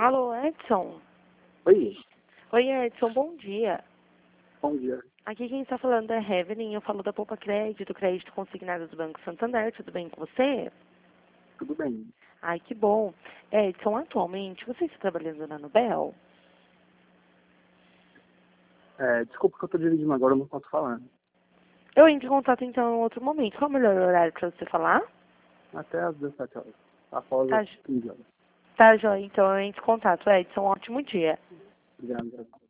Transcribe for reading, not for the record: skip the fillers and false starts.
Alô, Edson? Oi, Oi, Edson, bom dia. bom dia. Aqui quem está falando é Evelyn, eu falo da Poupa Crédito, crédito consignado do Banco Santander, tudo bem com você? Tudo bem? Ai, que bom. Edson, atualmente você está trabalhando na Nubel? Desculpa que eu tô dirigindo agora, eu não posso falar. Eu entro em contato então em outro momento. Qual é o melhor horário para você falar? Até às 17 horas. Após Tá, as 15 horas. tá, joia. Então eu entro em contato. Edson, um ótimo dia. Obrigado.